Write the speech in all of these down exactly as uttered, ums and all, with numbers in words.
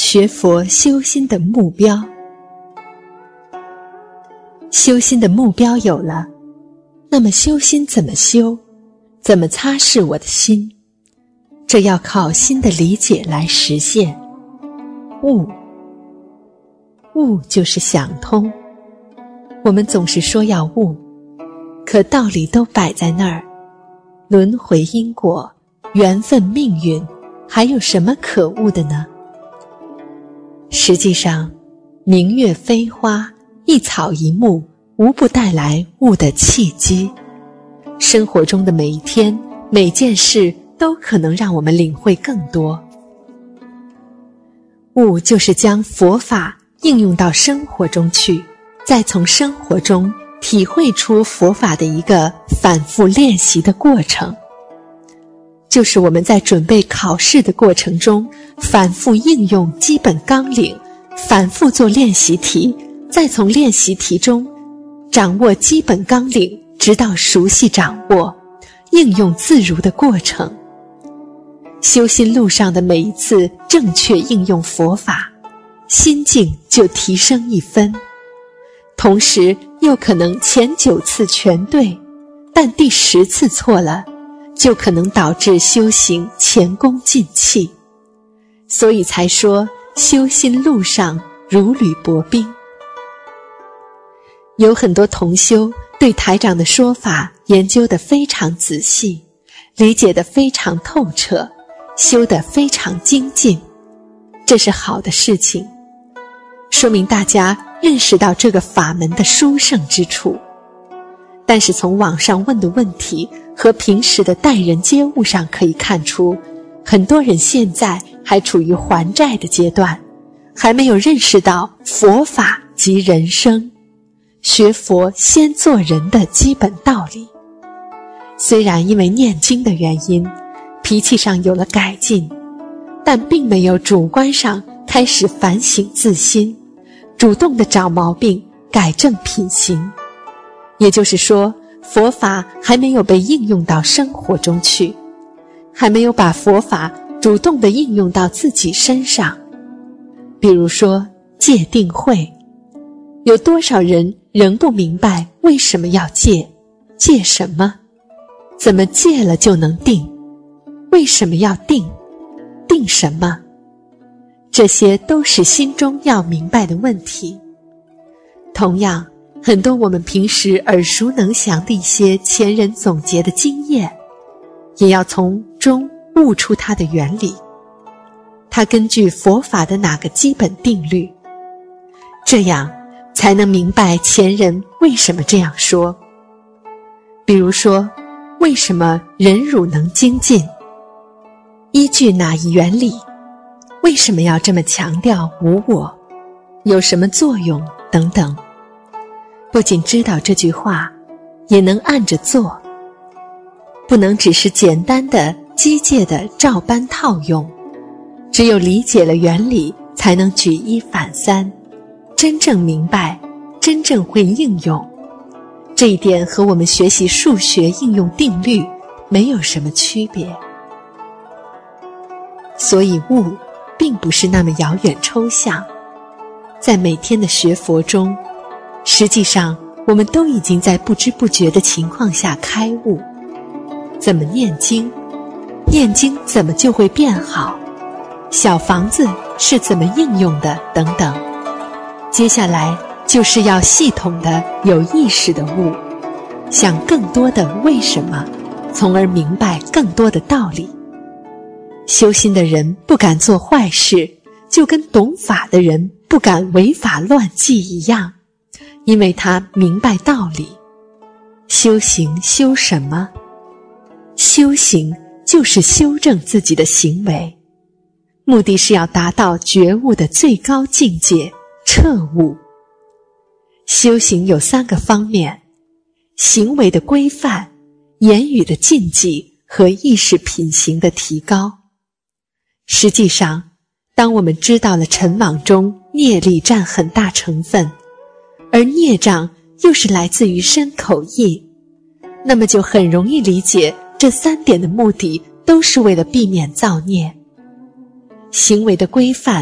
学佛修心的目标。修心的目标有了，那么修心怎么修？怎么擦拭我的心？这要靠心的理解来实现。悟，悟就是想通。我们总是说要悟，可道理都摆在那儿，轮回因果、缘分命运，还有什么可悟的呢？实际上，明月飞花，一草一木，无不带来悟的契机。生活中的每一天，每件事都可能让我们领会更多。悟就是将佛法应用到生活中去，再从生活中体会出佛法的一个反复练习的过程。就是我们在准备考试的过程中，反复应用基本纲领，反复做练习题，再从练习题中掌握基本纲领，直到熟悉掌握，应用自如的过程。修心路上的每一次正确应用佛法，心境就提升一分，同时又可能前九次全对，但第十次错了，就可能导致修行前功尽弃。所以才说修心路上如履薄冰。有很多同修对台长的说法研究得非常仔细，理解得非常透彻，修得非常精进，这是好的事情，说明大家认识到这个法门的殊胜之处。但是从网上问的问题和平时的待人接物上可以看出，很多人现在还处于还债的阶段，还没有认识到佛法即人生，学佛先做人的基本道理。虽然因为念经的原因，脾气上有了改进，但并没有主观上开始反省自心，主动地找毛病，改正品行。也就是说，佛法还没有被应用到生活中去，还没有把佛法主动地应用到自己身上。比如说戒定慧，有多少人仍不明白为什么要戒？戒什么？怎么戒了就能定？为什么要定？定什么？这些都是心中要明白的问题。同样，很多我们平时耳熟能详的一些前人总结的经验，也要从中悟出它的原理。它根据佛法的哪个基本定律？这样才能明白前人为什么这样说。比如说，为什么忍辱能精进？依据哪一原理？为什么要这么强调无我？有什么作用？等等。不仅知道这句话，也能按着做，不能只是简单的机械的照搬套用。只有理解了原理，才能举一反三，真正明白，真正会应用。这一点和我们学习数学应用定律没有什么区别。所以悟并不是那么遥远抽象，在每天的学佛中，实际上我们都已经在不知不觉的情况下开悟。怎么念经？念经怎么就会变好？小房子是怎么应用的？等等。接下来就是要系统的有意识的悟，想更多的为什么，从而明白更多的道理。修心的人不敢做坏事，就跟懂法的人不敢违法乱纪一样，因为他明白道理。修行修什么？修行就是修正自己的行为，目的是要达到觉悟的最高境界，彻悟。修行有三个方面：行为的规范、言语的禁忌和意识品行的提高。实际上，当我们知道了尘网中业力占很大成分，而孽障又是来自于身口意，那么就很容易理解这三点的目的都是为了避免造孽。行为的规范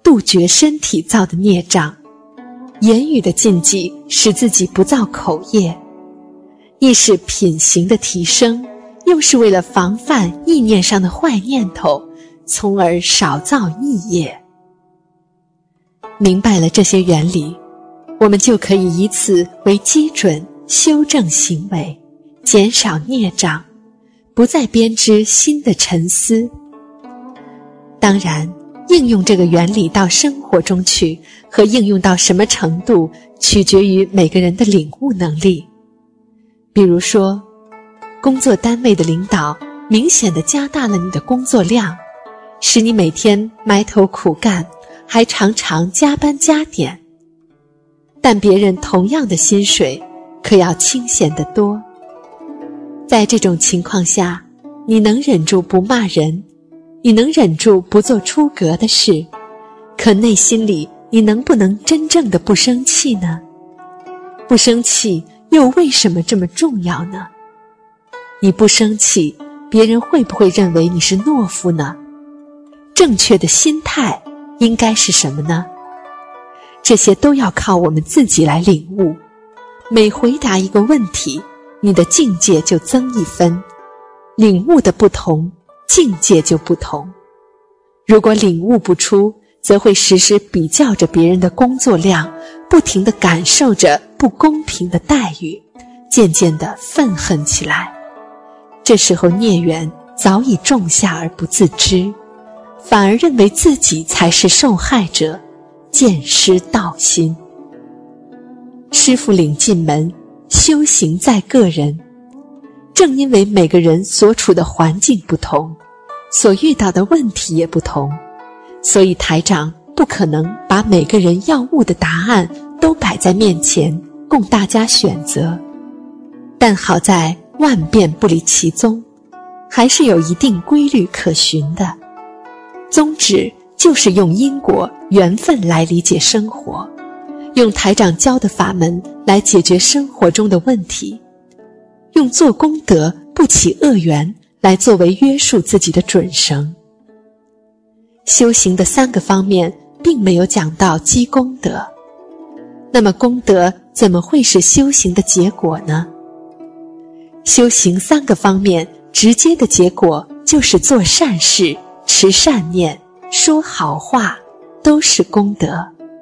杜绝身体造的孽障，言语的禁忌使自己不造口业，亦是品行的提升，又是为了防范意念上的坏念头，从而少造异业。明白了这些原理，我们就可以以此为基准修正行为，减少孽障，不再编织新的沉思。当然，应用这个原理到生活中去，和应用到什么程度，取决于每个人的领悟能力。比如说，工作单位的领导明显地加大了你的工作量，使你每天埋头苦干，还常常加班加点。但别人同样的薪水，可要清闲得多。在这种情况下，你能忍住不骂人，你能忍住不做出格的事，可内心里你能不能真正的不生气呢？不生气又为什么这么重要呢？你不生气，别人会不会认为你是懦夫呢？正确的心态应该是什么呢？这些都要靠我们自己来领悟。每回答一个问题，你的境界就增一分，领悟的不同，境界就不同。如果领悟不出，则会时时比较着别人的工作量，不停地感受着不公平的待遇，渐渐地愤恨起来。这时候孽缘早已种下而不自知，反而认为自己才是受害者，见失道心。师父领进门，修行在个人。正因为每个人所处的环境不同，所遇到的问题也不同，所以台长不可能把每个人要悟的答案都摆在面前供大家选择。但好在万变不离其宗，还是有一定规律可循的。宗旨就是用因果缘分来理解生活，用台长教的法门来解决生活中的问题，用做功德不起恶缘来作为约束自己的准绳。修行的三个方面并没有讲到积功德，那么功德怎么会是修行的结果呢？修行三个方面直接的结果就是做善事、持善念、说好话，都是功德。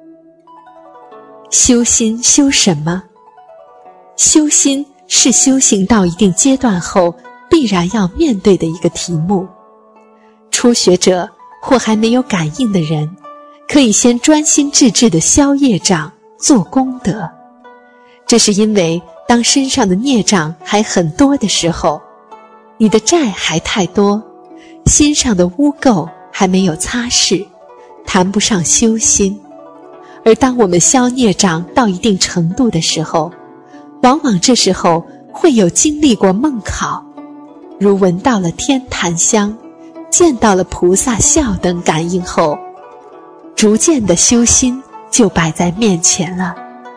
修心修什么？修心是修行到一定阶段后必然要面对的一个题目。初学者或还没有感应的人，可以先专心致志地消业障，做功德。这是因为当身上的孽障还很多的时候，你的债还太多，心上的污垢还没有擦拭，谈不上修心。而当我们消孽障到一定程度的时候，往往这时候会有经历过梦考，如闻到了天檀香，见到了菩萨笑等感应后，逐渐的修心就摆在面前了。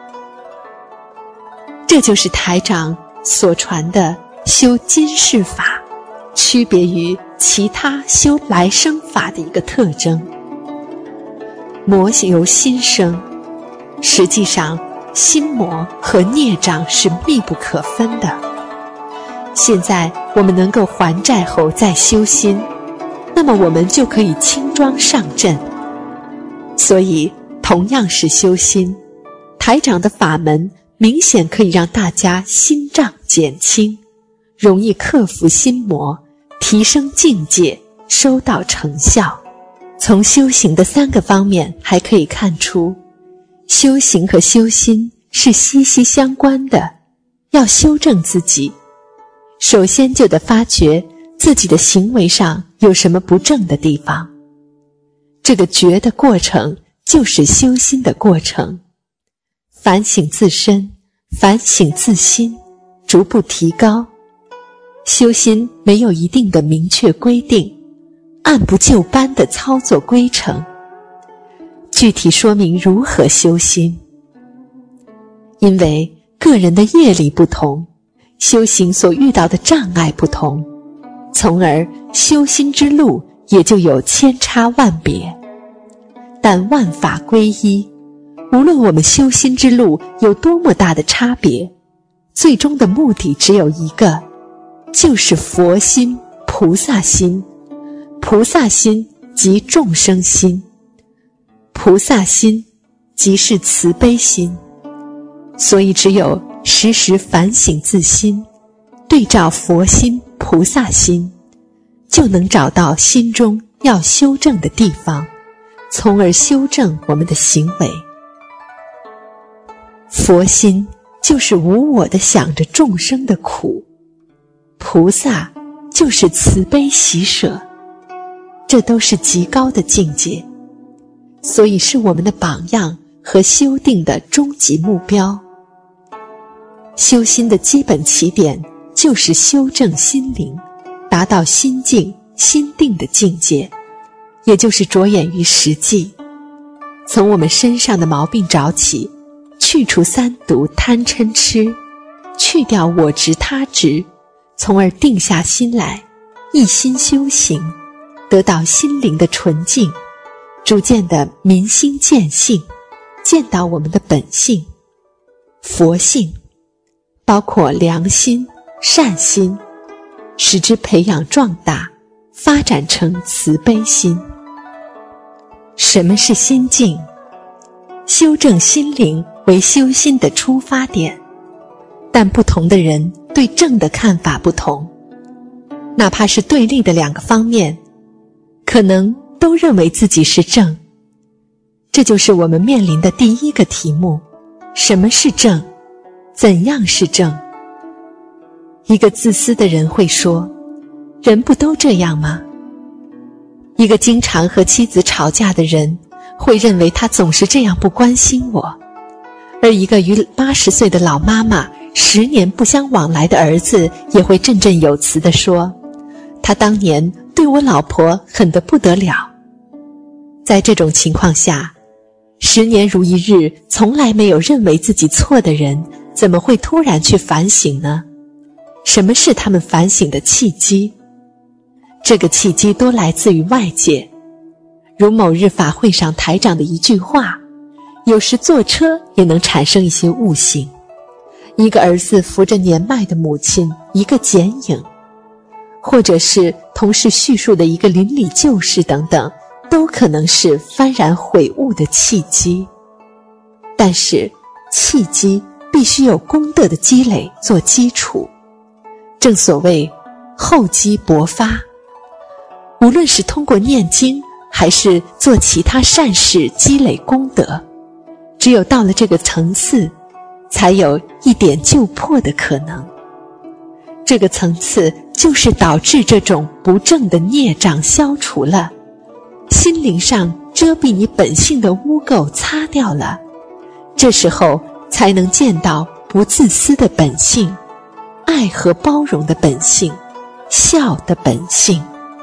这就是台长所传的修今世法，区别于其他修来生法的一个特征。魔由心生，实际上心魔和孽障是密不可分的。现在我们能够还债后再修心，那么我们就可以轻装上阵。所以同样是修心，台长的法门明显可以让大家心障减轻，容易克服心魔，提升境界，收到成效。从修行的三个方面还可以看出，修行和修心是息息相关的。要修正自己，首先就得发觉自己的行为上有什么不正的地方。这个觉的过程就是修心的过程，反省自身，反省自心，逐步提高。修心没有一定的明确规定，按部就班的操作规程。具体说明如何修心。因为个人的业力不同，修行所遇到的障碍不同，从而修心之路也就有千差万别。 但万法归一。无论我们修心之路有多么大的差别，最终的目的只有一个，就是佛心、菩萨心。菩萨心即众生心，菩萨心即是慈悲心。所以只有时时反省自心，对照佛心、菩萨心，就能找到心中要修正的地方，从而修正我们的行为。佛心就是无我地想着众生的苦，菩萨就是慈悲喜舍，这都是极高的境界，所以是我们的榜样和修定的终极目标。修心的基本起点就是修正心灵，达到心静心定的境界，也就是着眼于实际，从我们身上的毛病找起，去除三毒贪嗔痴，去掉我执他执，从而定下心来，一心修行，得到心灵的纯净，逐渐的明心见性，见到我们的本性佛性，包括良心、善心，使之培养壮大，发展成慈悲心。什么是心境？修正心灵为修心的出发点，但不同的人对正的看法不同，哪怕是对立的两个方面，可能都认为自己是正。这就是我们面临的第一个题目：什么是正？怎样是正？一个自私的人会说，人不都这样吗？一个经常和妻子吵架的人会认为他总是这样不关心我，而一个逾八十岁的老妈妈，十年不相往来的儿子也会振振有词地说，他当年对我老婆狠得不得了。在这种情况下，十年如一日从来没有认为自己错的人，怎么会突然去反省呢？什么是他们反省的契机？这个契机都来自于外界，如某日法会上台长的一句话，有时坐车也能产生一些悟性。一个儿子扶着年迈的母亲，一个剪影，或者是同事叙述的一个邻里旧事等等，都可能是幡然悔悟的契机。但是契机必须有功德的积累做基础，正所谓厚积薄发。无论是通过念经还是做其他善事积累功德，只有到了这个层次，才有一点救破的可能。这个层次就是导致这种不正的孽障消除了，心灵上遮蔽你本性的污垢擦掉了，这时候才能见到不自私的本性，爱和包容的本性，孝的本性。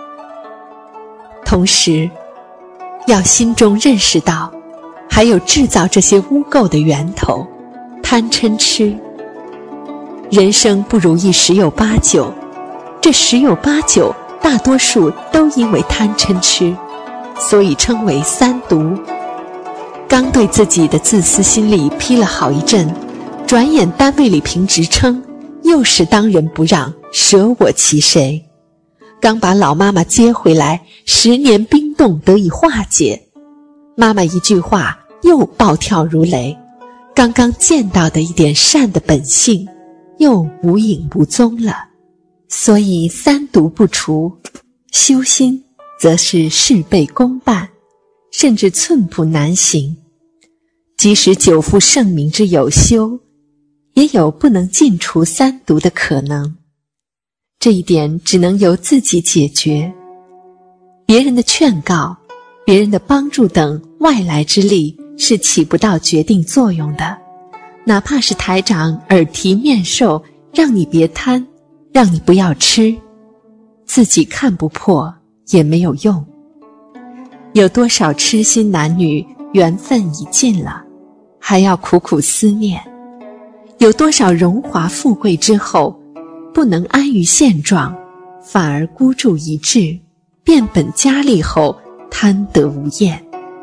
同时要心中认识到，还有制造这些污垢的源头，贪嗔痴。人生不如意十有八九，这十有八九大多数都因为贪嗔痴，所以称为三毒。刚对自己的自私心理批了好一阵，转眼单位里评职称，又是当仁不让，舍我其谁。刚把老妈妈接回来，十年冰冻得以化解，妈妈一句话又暴跳如雷，刚刚见到的一点善的本性又无影无踪了。所以三毒不除，修心则是事倍功半，甚至寸步难行。即使久负盛名之有修，也有不能尽除三毒的可能。这一点只能由自己解决，别人的劝告、别人的帮助等外来之力是起不到决定作用的。哪怕是台长耳提面授，让你别贪，让你不要吃，自己看不破也没有用。有多少痴心男女缘分已尽了，还要苦苦思念？有多少荣华富贵之后不能安于现状，反而孤注一掷，变本加厉后贪得无厌？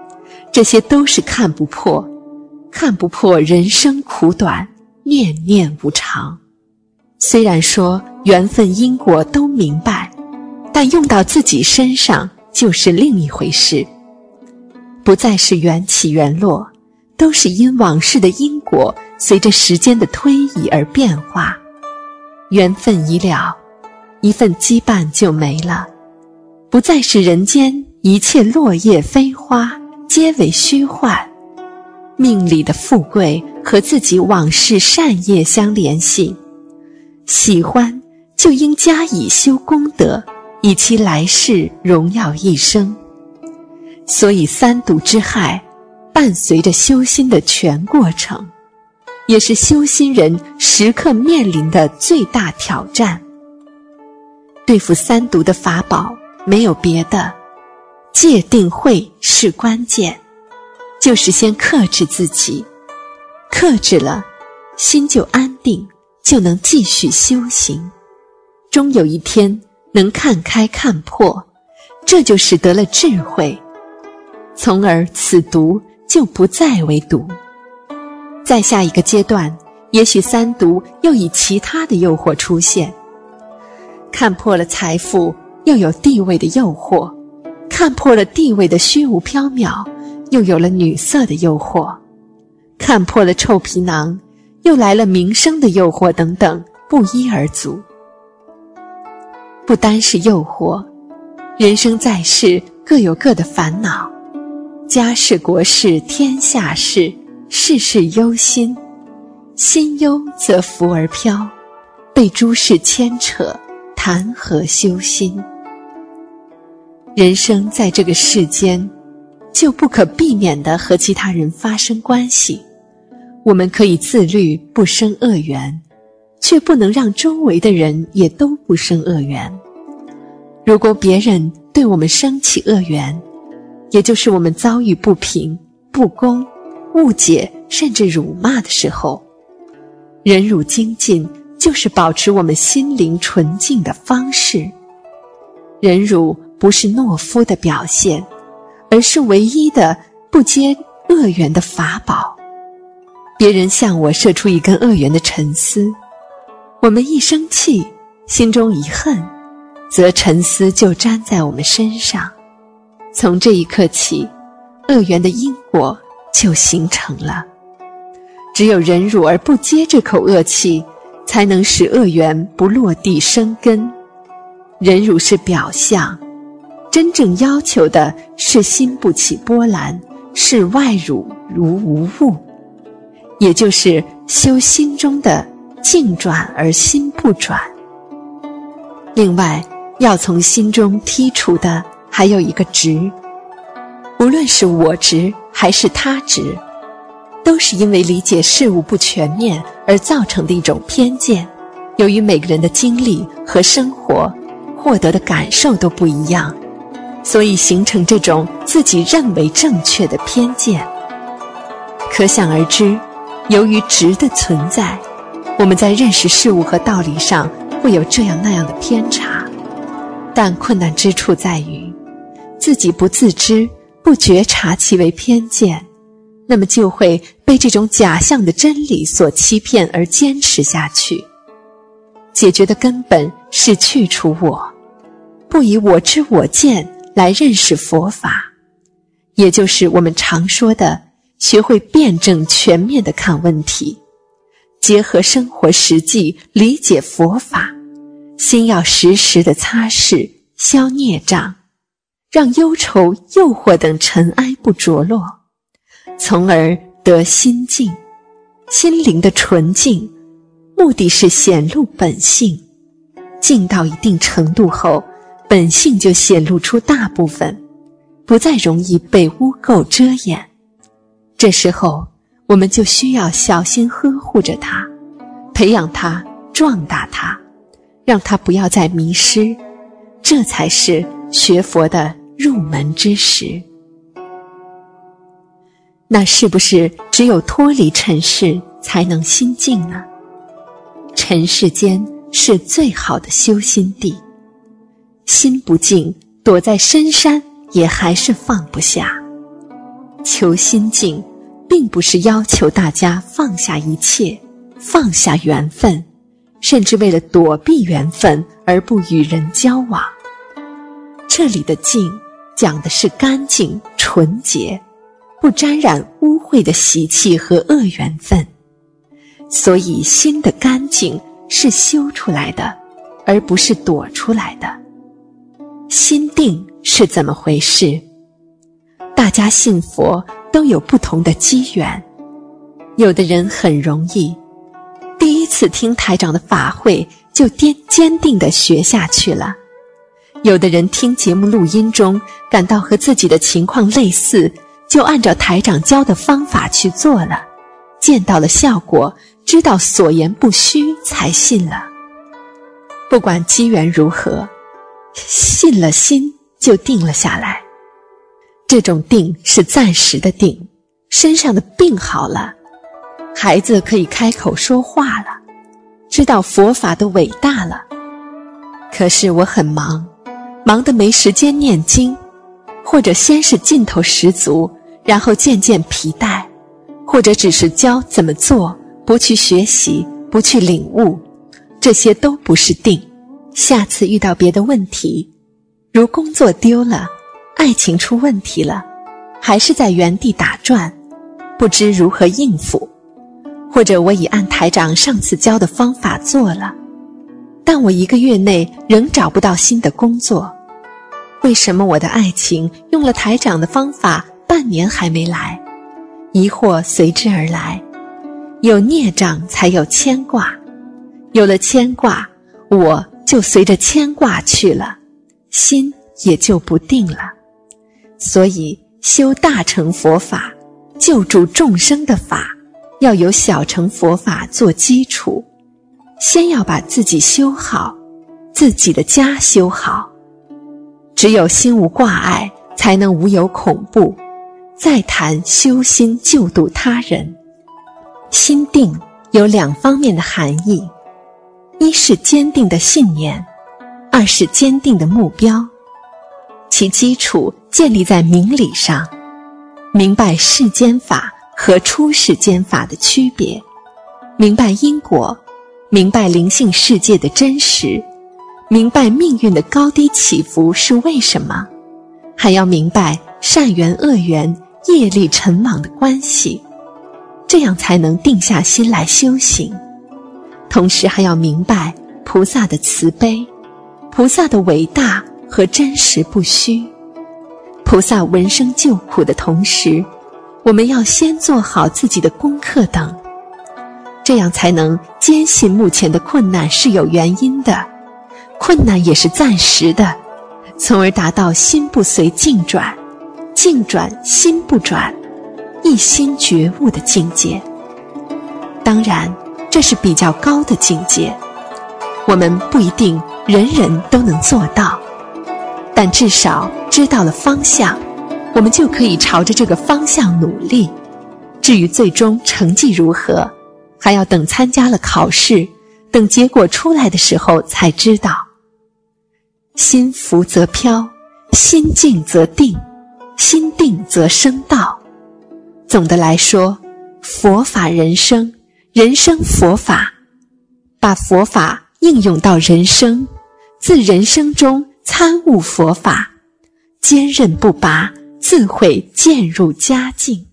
这些都是看不破，看不破人生苦短，念念无常。虽然说缘分因果都明白，但用到自己身上就是另一回事。不再是缘起缘落，都是因往事的因果随着时间的推移而变化。缘分已了，一份羁绊就没了，不再是人间一切落叶飞花皆为虚幻。命里的富贵和自己往事善业相联系，喜欢就应加以修功德，以其来世荣耀一生。所以三毒之害伴随着修心的全过程，也是修心人时刻面临的最大挑战。对付三毒的法宝没有别的，戒定慧是关键，就是先克制自己，克制了，心就安定，就能继续修行，终有一天能看开看破，这就使得了智慧，从而此毒就不再为毒。在下一个阶段，也许三毒又以其他的诱惑出现，看破了财富，又有地位的诱惑，看破了地位的虚无缥缈，又有了女色的诱惑，看破了臭皮囊，又来了名声的诱惑，等等，不一而足。不单是诱惑，人生在世各有各的烦恼，家事国事天下事，事事忧心，心忧则浮而飘，被诸事牵扯，谈何修心？人生在这个世间，就不可避免地和其他人发生关系。我们可以自律不生恶缘，却不能让周围的人也都不生恶缘。如果别人对我们生起恶缘，也就是我们遭遇不平、不公、误解甚至辱骂的时候，忍辱精进就是保持我们心灵纯净的方式。忍辱不是懦夫的表现，而是唯一的不接恶缘的法宝。别人向我射出一根恶缘的沉丝，我们一生气，心中一恨，则沉丝就粘在我们身上。从这一刻起，恶缘的因果就形成了。只有忍辱而不接这口恶气，才能使恶缘不落地生根。忍辱是表象，真正要求的是心不起波澜，视外辱如无物，也就是修心中的境转而心不转。另外，要从心中剔除的还有一个执，无论是我执还是他执，都是因为理解事物不全面而造成的一种偏见。由于每个人的经历和生活获得的感受都不一样，所以形成这种自己认为正确的偏见。可想而知，由于执的存在，我们在认识事物和道理上会有这样那样的偏差。但困难之处在于，自己不自知，不觉察其为偏见，那么就会被这种假象的真理所欺骗而坚持下去。解决的根本是去除我，不以我知我见来认识佛法，也就是我们常说的学会辩证全面地看问题，结合生活实际理解佛法，心要时时地擦拭消孽障，让忧愁诱惑等尘埃不着落，从而得心净。心灵的纯净目的是显露本性，净到一定程度后，本性就显露出大部分，不再容易被污垢遮掩。这时候我们就需要小心呵护着它，培养它，壮大它，让它不要再迷失，这才是学佛的入门之时。那是不是只有脱离尘世才能心净呢？尘世间是最好的修心地，心不净，躲在深山也还是放不下。 求心境并不是要求大家放下一切，放下缘分，甚至为了躲避缘分而不与人交往。这里的净讲的是干净纯洁，不沾染污秽的习气和恶缘分。所以心的干净是修出来的，而不是躲出来的。心定是怎么回事？大家信佛都有不同的机缘，有的人很容易，第一次听台长的法会就坚坚定地学下去了。有的人听节目录音中感到和自己的情况类似，就按照台长教的方法去做了，见到了效果，知道所言不虚，才信了。不管机缘如何，信了心就定了下来。这种定是暂时的定，身上的病好了，孩子可以开口说话了，知道佛法的伟大了。可是我很忙，忙得没时间念经，或者先是劲头十足，然后渐渐疲怠，或者只是教怎么做，不去学习，不去领悟，这些都不是定。下次遇到别的问题，如工作丢了，爱情出问题了，还是在原地打转，不知如何应付。或者我已按台长上次教的方法做了，但我一个月内仍找不到新的工作。为什么我的爱情用了台长的方法半年还没来？疑惑随之而来。有孽障才有牵挂，有了牵挂，我就随着牵挂去了，心也就不定了。所以修大乘佛法，救助众生的法，要有小乘佛法做基础，先要把自己修好，自己的家修好。只有心无挂碍，才能无有恐怖，再谈修心救度他人。心定有两方面的含义，一是坚定的信念，二是坚定的目标。其基础建立在明理上，明白世间法和出世间法的区别，明白因果，明白灵性世界的真实，明白命运的高低起伏是为什么，还要明白善缘恶缘业力尘网的关系，这样才能定下心来修行。同时还要明白菩萨的慈悲，菩萨的伟大和真实不虚。菩萨闻声救苦的同时，我们要先做好自己的功课等，这样才能坚信目前的困难是有原因的，困难也是暂时的，从而达到心不随境转，境转心不转，一心觉悟的境界。当然这是比较高的境界，我们不一定人人都能做到，但至少知道了方向，我们就可以朝着这个方向努力。至于最终成绩如何，还要等参加了考试，等结果出来的时候才知道。心浮则飘，心静则定，心定则生道。总的来说，佛法人生，人生佛法，把佛法应用到人生，自人生中参悟佛法，坚韧不拔，自会渐入佳境。